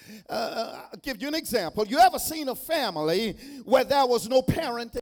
I'll give you an example. You ever seen a family where there was no parenting?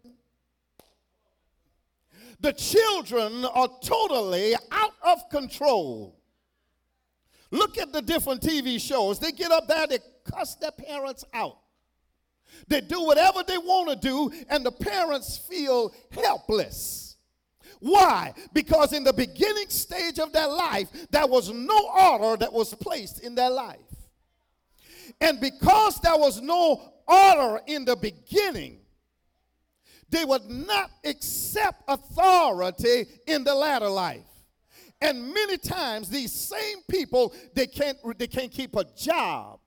The children are totally out of control. Look at the different TV shows. They get up there, they cuss their parents out. They do whatever they want to do, and the parents feel helpless. Why? Because in the beginning stage of their life, there was no order that was placed in their life. And because there was no order in the beginning, they would not accept authority in the latter life. And many times these same people, they can't keep a job.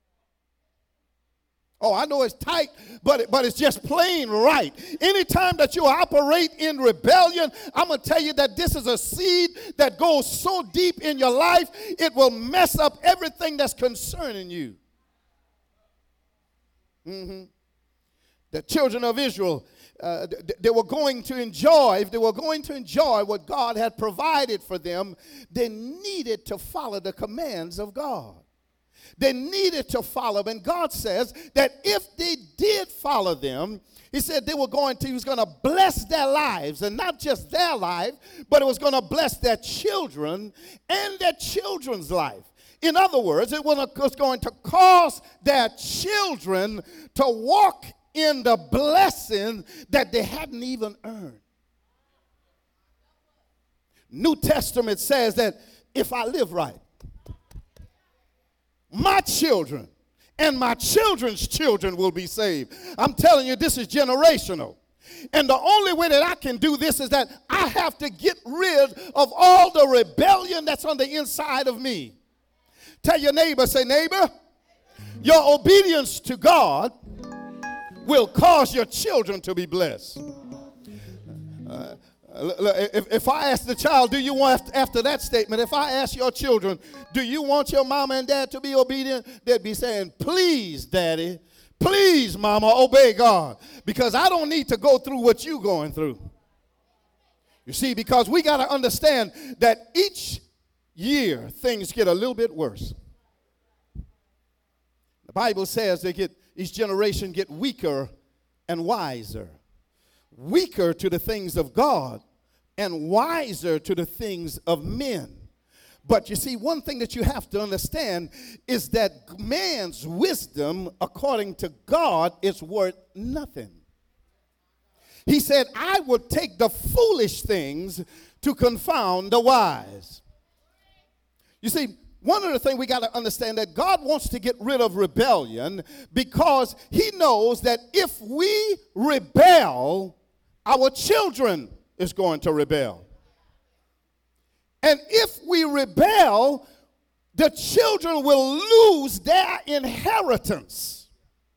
Oh, I know it's tight, but it's just plain right. Anytime that you operate in rebellion, I'm going to tell you that this is a seed that goes so deep in your life, it will mess up everything that's concerning you. The children of Israel, they were going to enjoy, if they were going to enjoy what God had provided for them, they needed to follow the commands of God. They needed to follow, and God says that if they did follow them, he said he was going to bless their lives, and not just their life, but it was going to bless their children and their children's life. In other words, it was going to cause their children to walk in the blessing that they hadn't even earned. New Testament says that if I live right, my children and my children's children will be saved. I'm telling you, this is generational. And the only way that I can do this is that I have to get rid of all the rebellion that's on the inside of me. Tell your neighbor, say, neighbor, your obedience to God will cause your children to be blessed. If I ask the child, do you want, after that statement, if I ask your children, do you want your mama and dad to be obedient? They'd be saying, please, daddy, please, mama, obey God. Because I don't need to go through what you're going through. You see, because we got to understand that each year things get a little bit worse. The Bible says each generation get weaker and wiser. Weaker to the things of God and wiser to the things of men. But you see, one thing that you have to understand is that man's wisdom, according to God, is worth nothing. He said, I would take the foolish things to confound the wise. You see, one of the things we got to understand that God wants to get rid of rebellion because he knows that if we rebel, our children is going to rebel. And if we rebel, the children will lose their inheritance.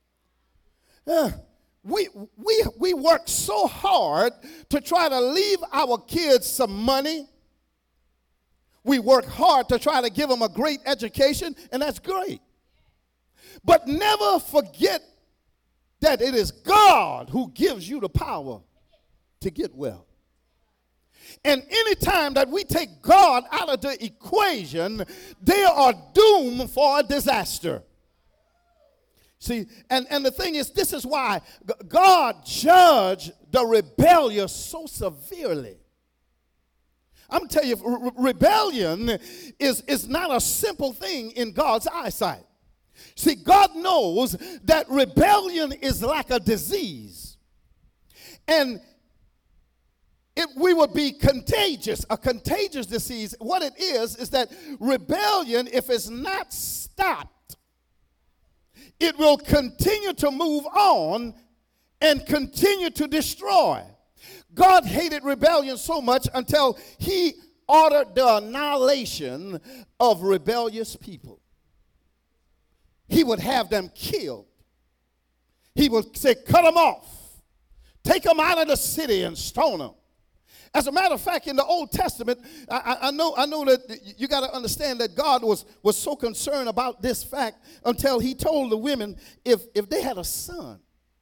We work so hard to try to leave our kids some money. We work hard to try to give them a great education, and that's great. But never forget that it is God who gives you the power to get well. And anytime that we take God out of the equation, they are doomed for a disaster. See, and the thing is, this is why God judged the rebellious so severely. I'm telling you, rebellion is not a simple thing in God's eyesight. See, God knows that rebellion is like a disease. And we would be contagious, a contagious disease. What it is that rebellion, if it's not stopped, it will continue to move on and continue to destroy. God hated rebellion so much until he ordered the annihilation of rebellious people. He would have them killed. He would say, cut them off. Take them out of the city and stone them. As a matter of fact, in the Old Testament, I know that you got to understand that God was so concerned about this fact until he told the women if they had a son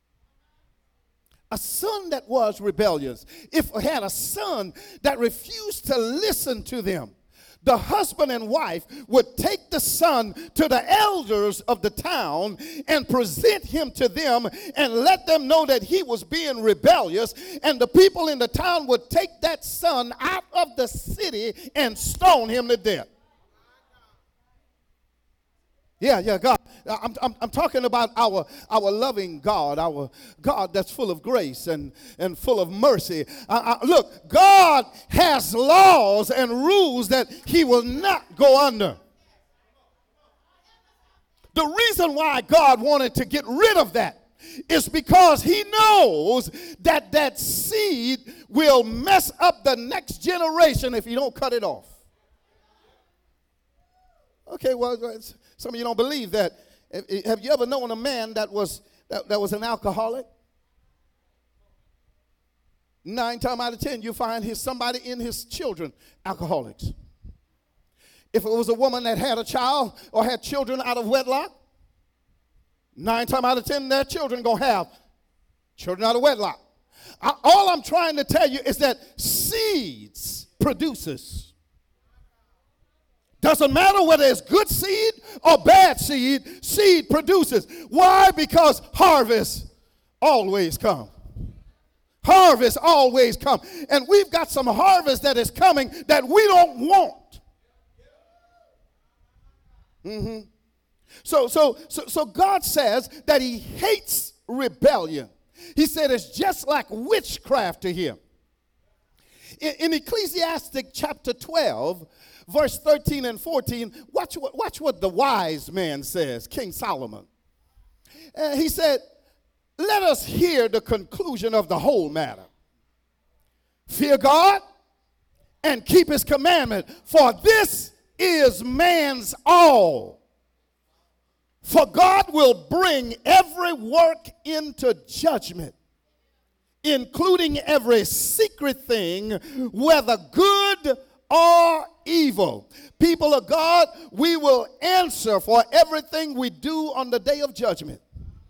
that was rebellious, if they had a son that refused to listen to them, the husband and wife would take the son to the elders of the town and present him to them and let them know that he was being rebellious, and the people in the town would take that son out of the city and stone him to death. Yeah, God. I'm talking about our loving God, our God that's full of grace and full of mercy. Look, God has laws and rules that he will not go under. The reason why God wanted to get rid of that is because he knows that that seed will mess up the next generation if you don't cut it off. Okay, well, some of you don't believe that. Have you ever known a man that was an alcoholic? 9 times out of 10, you find somebody in his children alcoholics. If it was a woman that had a child or had children out of wedlock, 9 times out of 10, their children going to have children out of wedlock. All I'm trying to tell you is that seeds produces. Doesn't matter whether it's good seed or bad seed, seed produces. Why? Because harvest always come. Harvest always come. And we've got some harvest that is coming that we don't want. So God says that he hates rebellion. He said it's just like witchcraft to him. In Ecclesiastic chapter 12, verse 13 and 14, watch what the wise man says, King Solomon. He said, let us hear the conclusion of the whole matter. Fear God and keep his commandment, for this is man's all. For God will bring every work into judgment, including every secret thing, whether good or evil. People of God, we will answer for everything we do on the day of judgment.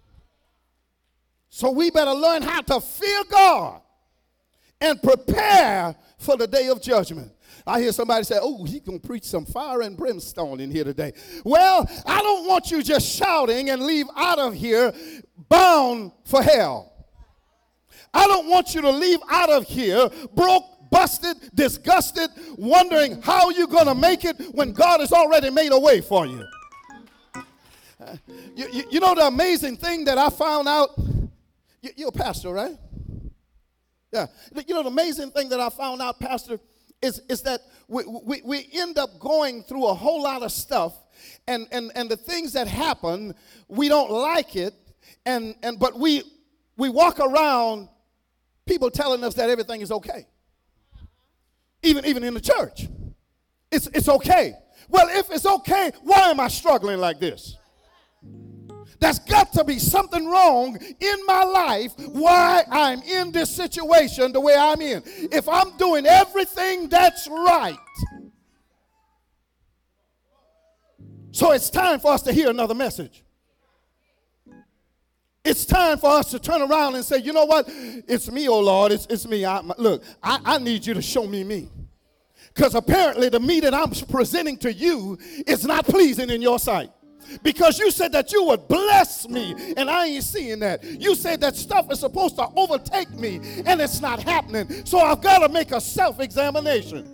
So we better learn how to fear God and prepare for the day of judgment. I hear somebody say, oh, he's going to preach some fire and brimstone in here today. Well, I don't want you just shouting and leave out of here bound for hell. I don't want you to leave out of here broke, busted, disgusted, wondering how you're going to make it when God has already made a way for you. You know the amazing thing that I found out? You're a pastor, right? Yeah. You know the amazing thing that I found out, Pastor, is that we end up going through a whole lot of stuff, and the things that happen, we don't like it, but we walk around people telling us that everything is okay. Even in the church. It's okay. Well, if it's okay, why am I struggling like this? There's got to be something wrong in my life why I'm in this situation the way I'm in. If I'm doing everything that's right. So it's time for us to hear another message. It's time for us to turn around and say, you know what? It's me, oh Lord. It's me. I need you to show me. Because apparently the me that I'm presenting to you is not pleasing in your sight. Because you said that you would bless me, and I ain't seeing that. You said that stuff is supposed to overtake me, and it's not happening. So I've got to make a self-examination.